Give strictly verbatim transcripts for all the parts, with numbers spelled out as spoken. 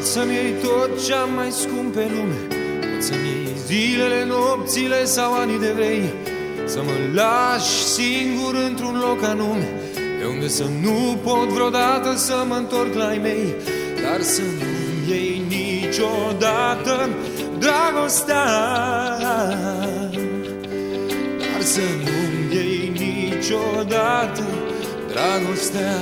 Poți să-mi iei tot ce-am mai scump pe lume, poți să-mi iei zilele, nopțile sau anii de vrei, să mă lași singur într-un loc anume, de unde să nu pot vreodată să mă întorc la ai mei. Dar să nu-mi iei niciodată dragostea, dar să nu-mi iei niciodată dragostea.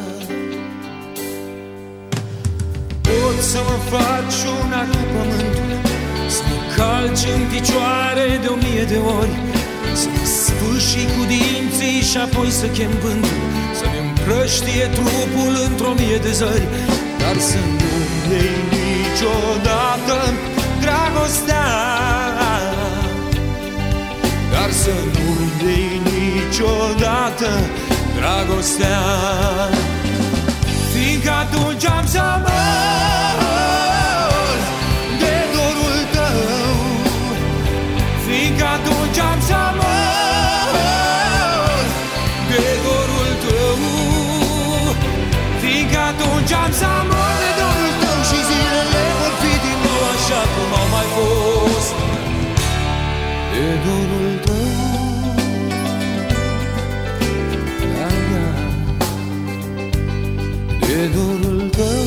Poți să mă faci una cu pământul, să mă calci în picioare de o mie de ori, să mă sfâșii cu dinții și apoi să chem vântul, să-mi împrăștie trupul într-o mie de zări. Dar să nu-mi iei niciodată dragostea, dar să nu-mi iei niciodată dragostea. Fiindcă atunci am să mor de dorul tău, fiindcă atunci am să mor de dorul tău, fiindcă atunci am să mor de dorul tău și zilele vor fi din nou așa cum au mai fost de dorul tău. De dorul tău.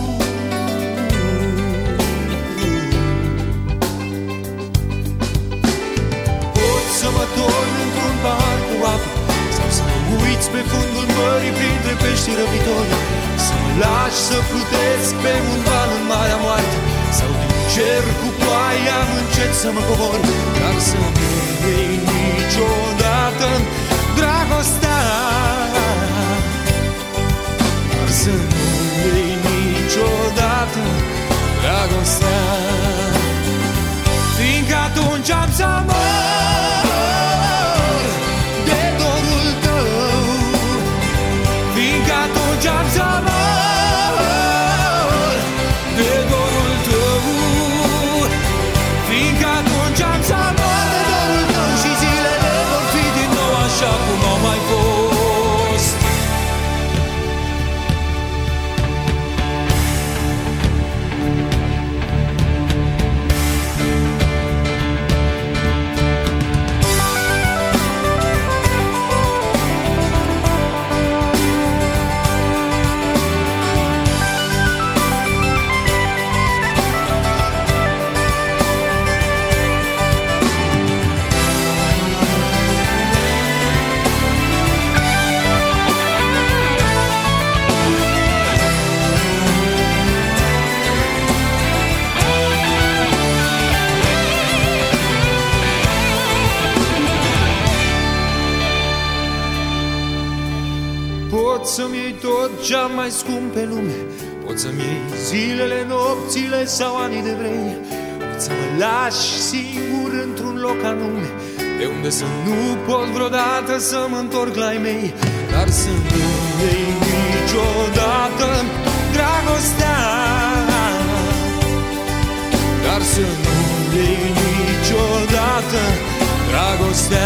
Poți să mă torn într-un pahar cu apă, sau să mă uiți pe fundul mării printre pești răbitori, să mă lași să plutesc pe un val în Marea Moarte, sau din cer cu ploaia încet să mă cobor. Dar să nu iei niciodată dragostea, să nu iei niciodată dragostea. Fiindcă atunci am să mor de dorul tău, fiindcă atunci am să mor de dorul tău, fiindcă atunci am să mor de dorul tău și zilele vor fi din nou așa cum au mai fost. Poți să-mi iei tot ce-am mai scump pe lume, poți să-mi iei zilele, nopțile sau anii de vrei, poți să mă lași singur într-un loc anume, de unde să nu pot vreodată să mă întorc la ai mei. Dar să nu-mi iei niciodată dragostea, dar să nu-mi iei niciodată dragostea.